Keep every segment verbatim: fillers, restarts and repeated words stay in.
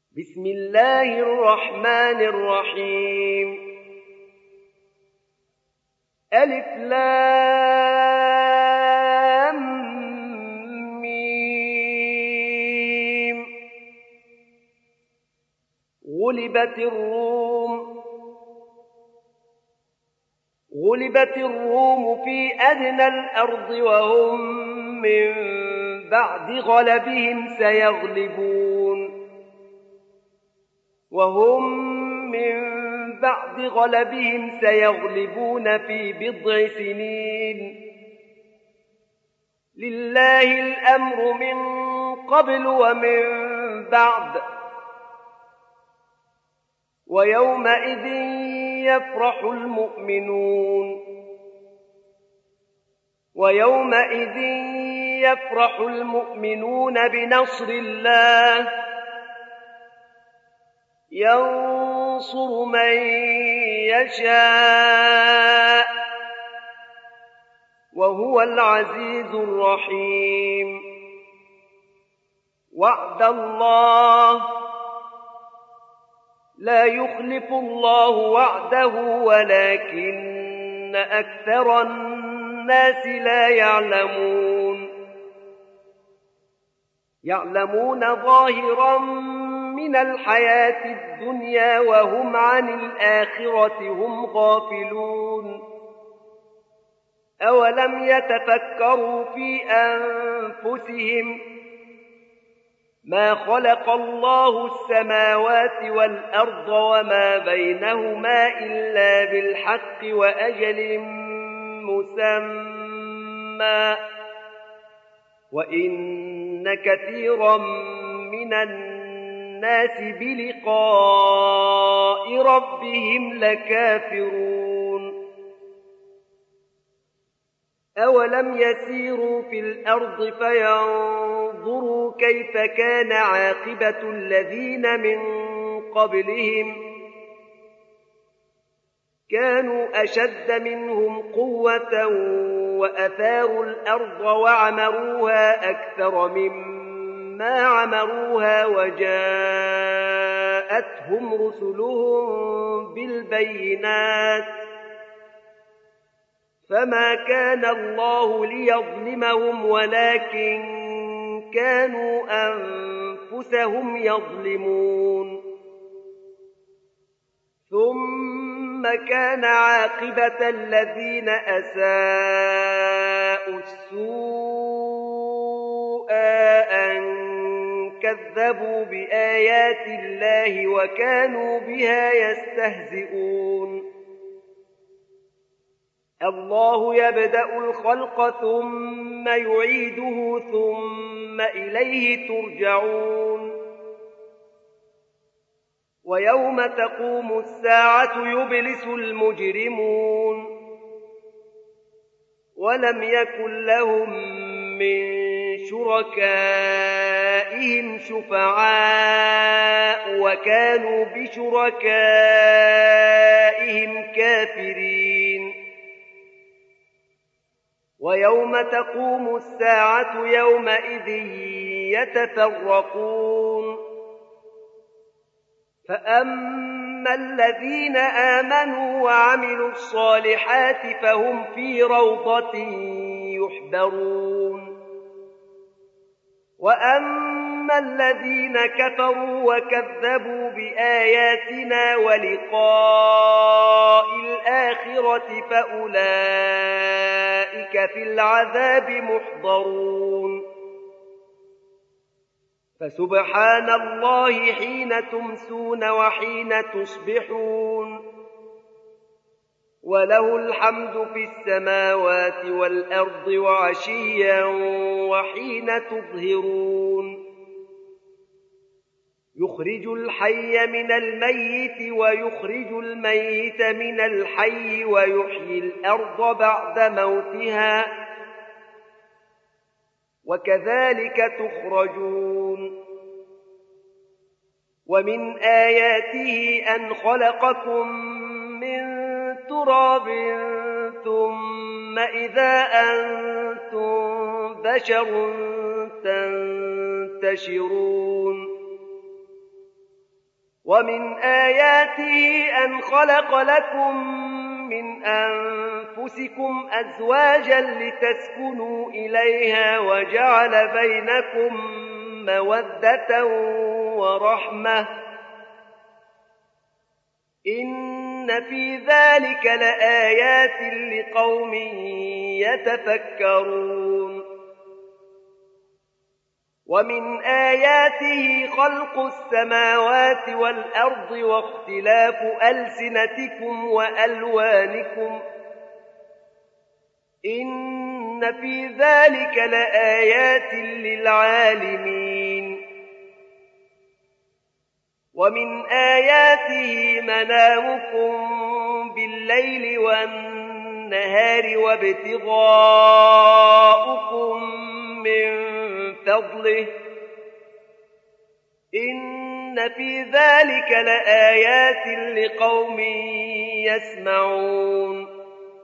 بسم الله الرحمن الرحيم ألف لام ميم غلبت الروم غلبت الروم في أدنى الأرض وهم من بعد غلبهم سيغلبون وهم من بعد غلبهم سيغلبون في بضع سنين لله الأمر من قبل ومن بعد ويومئذ يفرح المؤمنون ويومئذ يفرح المؤمنون بنصر الله ينصر من يشاء وهو العزيز الرحيم وعد الله لا يخلف الله وعده ولكن أكثر الناس لا يعلمون يعلمون ظاهرا من الحياة الدنيا وهم عن الآخرة هم غافلون أولم يتفكروا في أنفسهم ما خلق الله السماوات والأرض وما بينهما إلا بالحق وأجل مسمى وإن كثيرا من الناس بلقاء ربهم لكافرون أولم يسيروا في الأرض فينظروا كيف كان عاقبة الذين من قبلهم كانوا أشد منهم قوة وأثاروا الأرض وعمروها أكثر مما عمروها وجاءتهم رسلهم بالبينات فما كان الله ليظلمهم ولكن كانوا أنفسهم يظلمون ثم كان عاقبة الذين أساءوا السوء أن كذبوا بآيات الله وكانوا بها يستهزئون الله يبدأ الخلق ثم يعيده ثم إليه ترجعون ويوم تقوم الساعة يبلس المجرمون ولم يكن لهم من شركائهم شفعاء وكانوا بشركائهم كافرين ويوم تقوم الساعة يومئذ يتفرقون فأما الذين آمنوا وعملوا الصالحات فهم في روضة يحبرون وأما الذين كفروا وكذبوا بآياتنا ولقاء الآخرة فأولئك في العذاب محضرون فسبحان الله حين تمسون وحين تصبحون وله الحمد في السماوات والأرض وعشيا وحين تظهرون يخرج الحي من الميت ويخرج الميت من الحي ويحيي الأرض بعد موتها وكذلك تخرجون ومن آياته أن خلقكم من تراب ثم إذا أنتم بشر تنتشرون ومن آياته أن خلق لكم من أنفسكم أزواجا لتسكنوا إليها وجعل بينكم مودة ورحمة إن في ذلك لآيات لقوم يتفكرون ومن آياته خلق السماوات والأرض واختلاف ألسنتكم وألوانكم إن في ذلك لآيات للعالمين ومن آياته منامكم بالليل والنهار وابتغاؤكم من فضله إن في ذلك لآيات لقوم يسمعون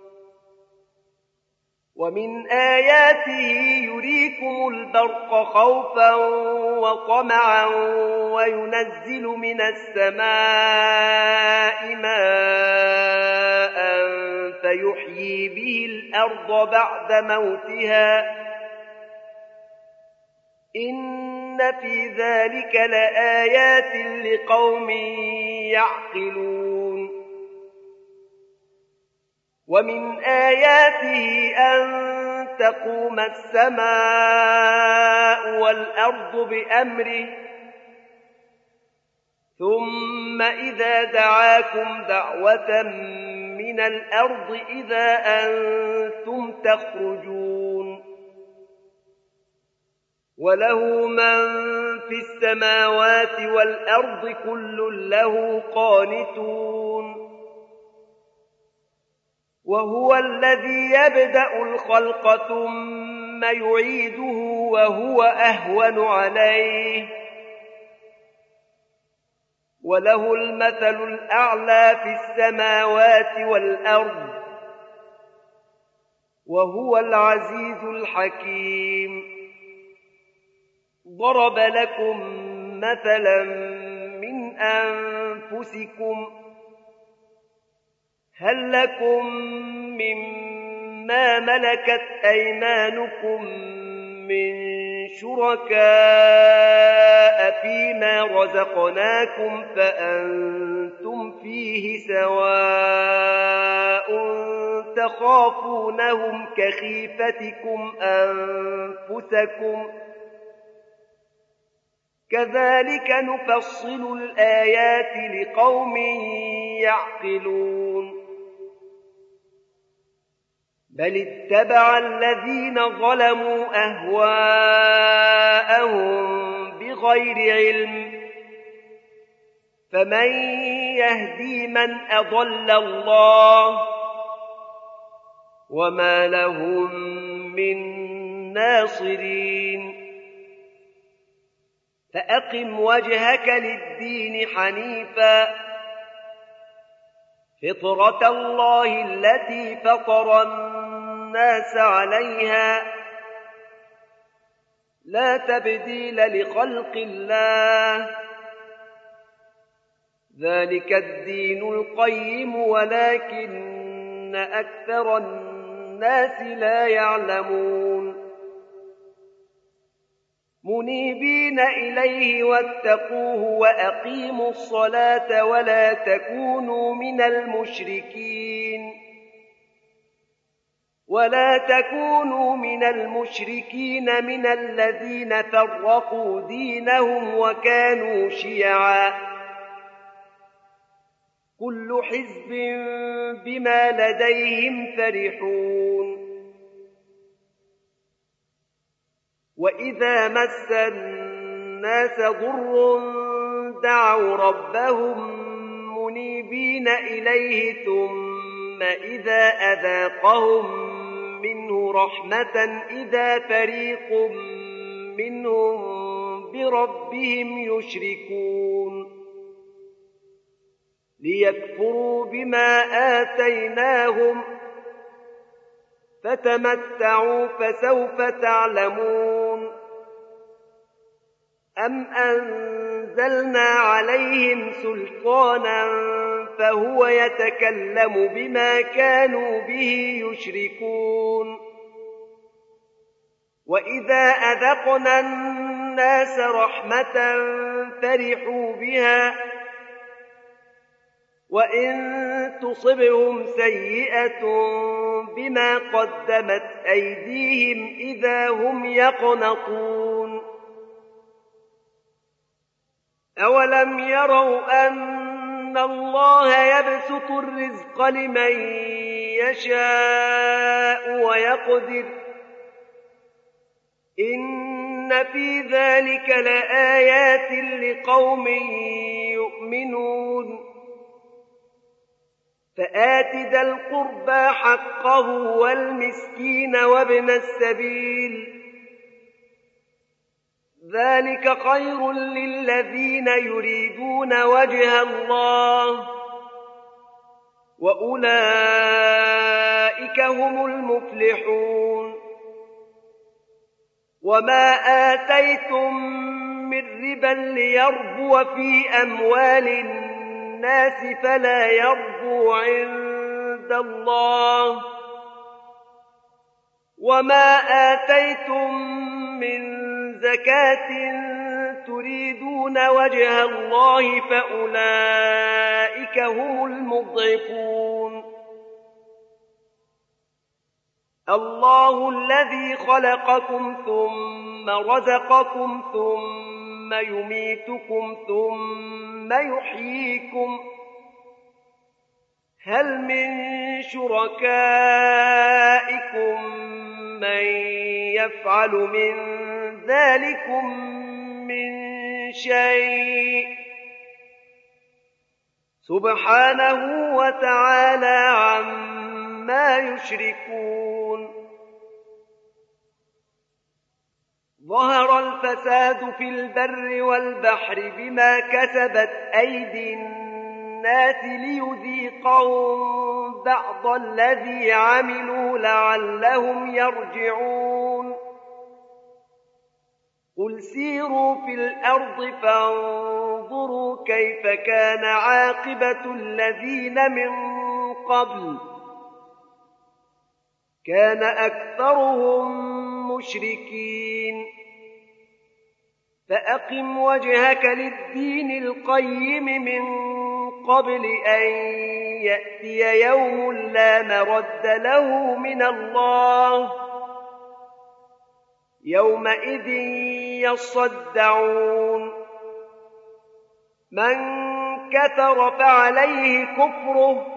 ومن آياته يريكم البرق خوفا وطمعا وينزل من السماء ماء فيحيي به الأرض بعد موتها إن في ذلك لآيات لقوم يعقلون ومن آياته أن تقوم السماء والأرض بأمره ثم إذا دعاكم دعوة من الأرض إذا أنتم تخرجون وله من في السماوات والأرض كل له قانتون وهو الذي يبدأ الخلق ثم يعيده وهو أهون عليه وله المثل الأعلى في السماوات والأرض وهو العزيز الحكيم ضرب لكم مثلا من أنفسكم هل لكم مما ملكت أيمانكم من شركاء فيما رزقناكم فأنتم فيه سواء تخافونهم كخيفتكم أنفسكم كذلك نفصل الآيات لقوم يعقلون بل اتبع الذين ظلموا أهواءهم بغير علم فمن يهدي من أضل الله وما لهم من ناصرين فأقم وجهك للدين حنيفا فطرة الله التي فطر الناس عليها لا تبديل لخلق الله ذلك الدين القيم ولكن أكثر الناس لا يعلمون منيبين إليه واتقوه وأقيموا الصلاة ولا تكونوا من المشركين ولا تكونوا من المشركين من الذين فرقوا دينهم وكانوا شيعا كل حزب بما لديهم فرحون وإذا مس الناس ضر دعوا ربهم منيبين إليه ثم إذا أذاقهم منه رحمة إذا فريق منهم بربهم يشركون ليكفروا بما آتيناهم فتمتعوا فسوف تعلمون أم أنزلنا نزلنا عليهم سلطانا فهو يتكلم بما كانوا به يشركون وإذا أذقنا الناس رحمة فرحوا بها وإن تصبهم سيئة بما قدمت أيديهم إذا هم يقنطون أولم يروا أن الله يبسط الرزق لمن يشاء ويقدر إن في ذلك لآيات لقوم يؤمنون فآت ذا القربى حقه والمسكين وابن السبيل ذلك خير للذين يريدون وجه الله وأولئك هم المفلحون وما آتيتم من ربا ليربو في أموال الناس فلا يربو عند الله وما آتيتم من زكاة تريدون وجه الله فأولئك هم المضعفون الله الذي خلقكم ثم رزقكم ثم يميتكم ثم يحييكم هل من شركائكم من يفعل من ذلكم من شيء سبحانه وتعالى عما يشركون ظهر الفساد في البر والبحر بما كسبت أيدي الناس ليذيقهم بعض الذي عملوا لعلهم يرجعون قل سيروا في الأرض فانظروا كيف كان عاقبة الذين من قبل كان أكثرهم مشركين فأقم وجهك للدين القيم من قبل أن يأتي يوم لا مرد له من الله يومئذ يصدعون من كفر فعليه كفره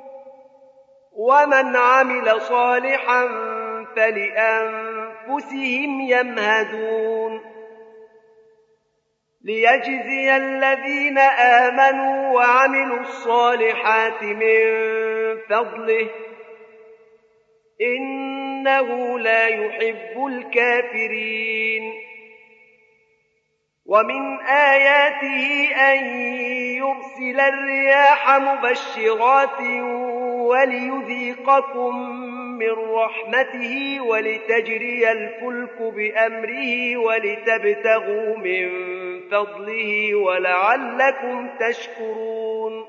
ومن عمل صالحا فلأنفسهم يمهدون ليجزي الذين آمنوا وعملوا الصالحات من فضله إنه لا يحب الكافرين ومن آياته أن يرسل الرياح مبشرات وليذيقكم من رحمته ولتجري الفلك بأمره ولتبتغوا من فضله ولعلكم تشكرون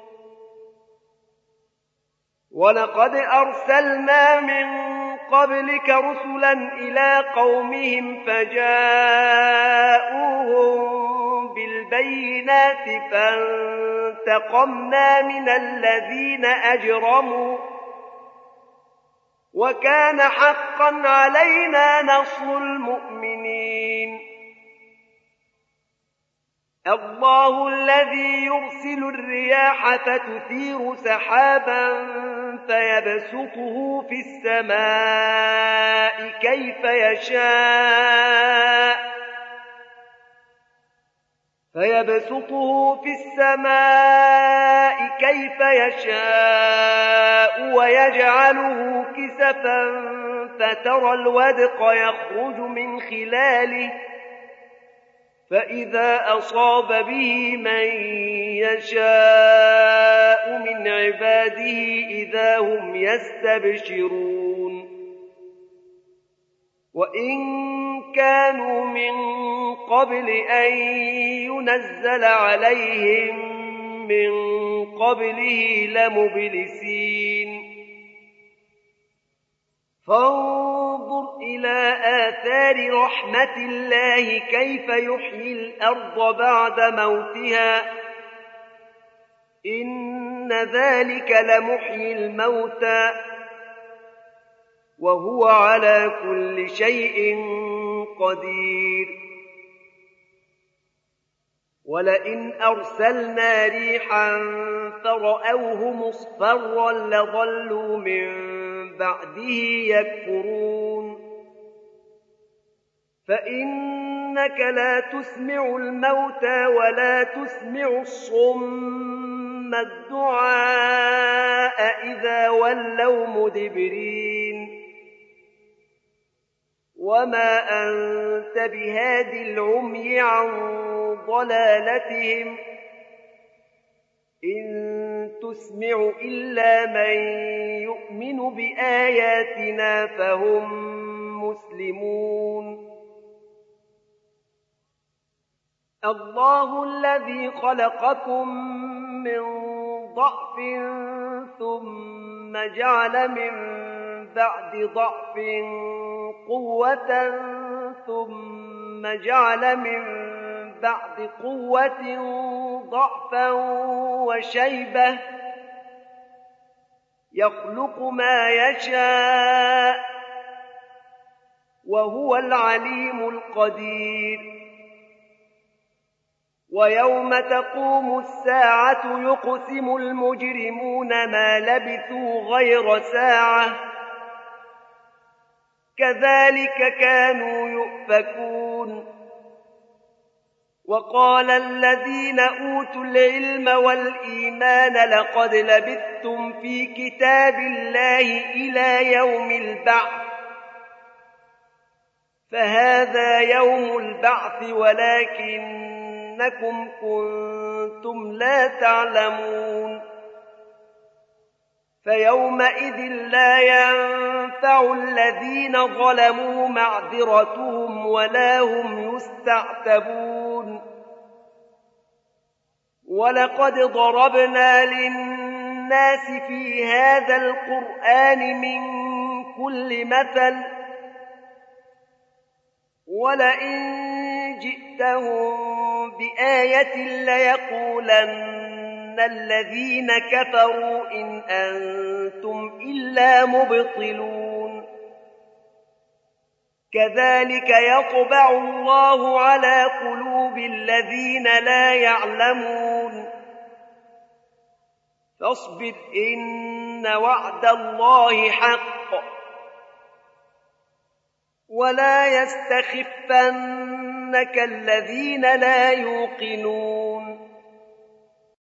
ولقد أرسلنا من قبلك رسلا إلى قومهم فجاءوهم بالبينات فانتقمنا من الذين أجرموا وكان حقا علينا نصر المؤمنين الله الذي يرسل الرياح فتثير سحابا فيبسطه في السماء كيف يشاء فيبسطه في السماء كيف يشاء ويجعله كسفا فترى الودق يخرج من خلاله فإذا أصاب به من يشاء من عباده إذا هم يستبشرون وإن كانوا من قبل أن ينزل عليهم من قبله لمبلسين فانظر إلى آثار رحمة الله كيف يحيي الأرض بعد موتها إن ذلك لمحيي الموتى وهو على كل شيء قدير ولئن أرسلنا ريحا فرأوه مصفرا لظلوا من بعده يكفرون فإنك لا تسمع الموتى ولا تسمع الصم الدعاء إذا ولوا مدبرين وما أنت بهاد العمي عن ضلالتهم إن تسمع إلا من يؤمن بآياتنا فهم مسلمون الله الذي خلقكم من ضعف ثم جعل من بعد ضعف قوة ثم جعل من بعد قوة ضعفا وشيبة يخلق ما يشاء وهو العليم القدير ويوم تقوم الساعة يقسم المجرمون ما لبثوا غير ساعة كذلك كانوا يؤفكون وقال الذين أوتوا العلم والإيمان لقد لبثتم في كتاب الله إلى يوم البعث فهذا يوم البعث ولكنكم كنتم لا تعلمون فيومئذ لا ينفع الذين ظلموا معذرتهم ولا هم يستعتبون ولقد ضربنا للناس في هذا القرآن من كل مثل ولئن جئتهم بآية ليقولن الذين كفروا إن أنتم إلا مبطلون كذلك يطبع الله على قلوب الذين لا يعلمون فاصبر إن وعد الله حق ولا يستخفنك الذين لا يوقنون